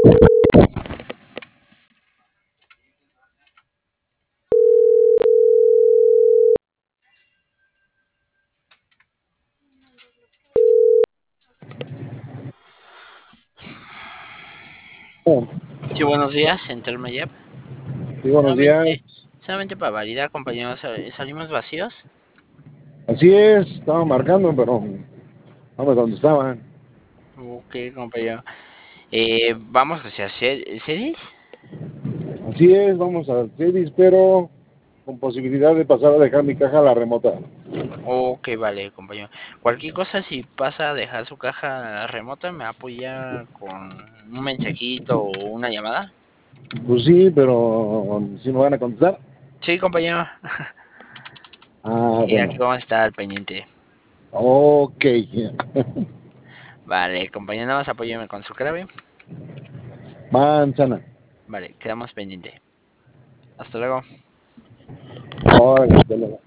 Oh, Sí, buenos días, Central Mayab. sí, buenos Solamente, días. solamente para validar, compañeros, ¿salimos vacíos? Así es, estaba marcando, pero no me contestaban. Ok, compañero. Vamos hacia series. Así es, vamos a Celis, pero con posibilidad de pasar a dejar mi caja a la remota. Ok, vale, compañero. Cualquier cosa, si pasa a dejar su caja remota, me apoya con un mensajito o una llamada. Pues sí, pero si me van a contestar. Sí, compañero. Ah, Y aquí bueno. vamos a estar al pendiente. Ok. Vale, compañero, nada más apóyeme con su clave. Manzana. Vale, quedamos pendiente. Hasta luego. Órale, hasta luego.